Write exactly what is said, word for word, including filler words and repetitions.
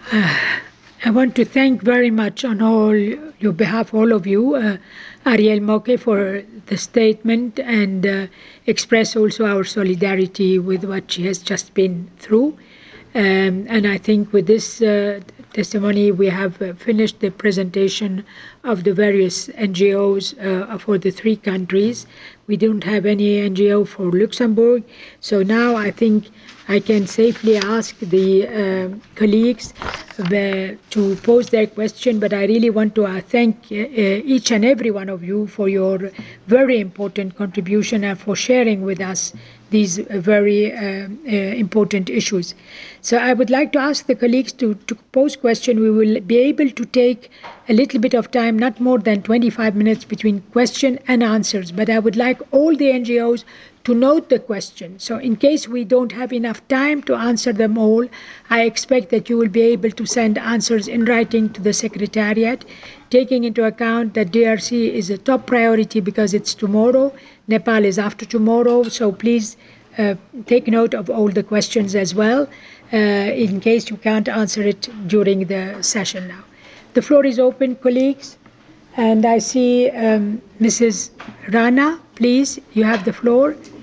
I want to thank very much on all your behalf, all of you, uh, Ariel Moke, for the statement and uh, express also our solidarity with what she has just been through. Um, and I think with this uh, testimony, we have uh, finished the presentation of the various N G Os uh, for the three countries. We don't have any N G O for Luxembourg. So now I think I can safely ask the uh, colleagues the, to pose their question, but I really want to uh, thank uh, each and every one of you for your very important contribution and for sharing with us these uh, very uh, uh, important issues. So I would like to ask the colleagues to, to pose question. We will be able to take a little bit of time, not more than twenty-five minutes between question and answers, but I would like all the N G Os to note the question. So in case we don't have enough time to answer them all, I expect that you will be able to send answers in writing to the Secretariat, taking into account that D R C is a top priority because it's tomorrow, Nepal is after tomorrow, so please uh, take note of all the questions as well, uh, in case you can't answer it during the session now. The floor is open, colleagues, and I see um, Missus Rana, please, you have the floor.